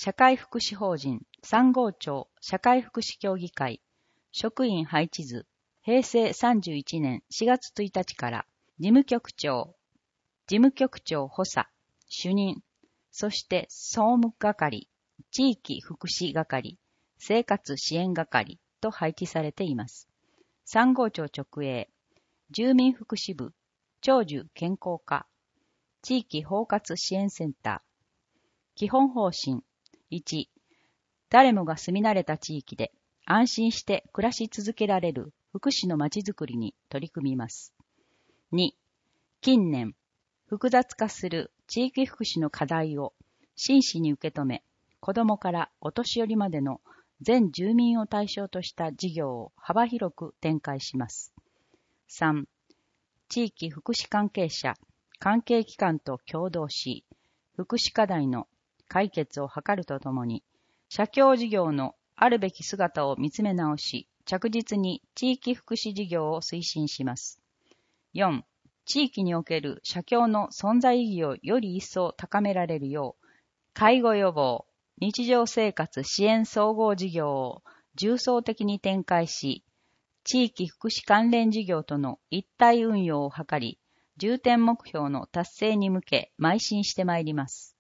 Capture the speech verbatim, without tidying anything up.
社会福祉法人さん号町社会福祉協議会職員配置図へいせいさんじゅういちねんしがつついたちから事務局長、事務局長補佐、主任、そして総務係、地域福祉係、生活支援係と配置されています。さん号町直営、住民福祉部、長寿健康課、地域包括支援センター、基本方針、いち、誰もが住み慣れた地域で安心して暮らし続けられる福祉のまちづくりに取り組みます。に、近年、複雑化する地域福祉の課題を真摯に受け止め、子どもからお年寄りまでの全住民を対象とした事業を幅広く展開します。さん、地域福祉関係者、関係機関と協働し、福祉課題の解決を図るとともに、社協事業のあるべき姿を見つめ直し、着実に地域福祉事業を推進します。よん、地域における社協の存在意義をより一層高められるよう、介護予防、日常生活支援総合事業を重層的に展開し、地域福祉関連事業との一体運用を図り、重点目標の達成に向け邁進してまいります。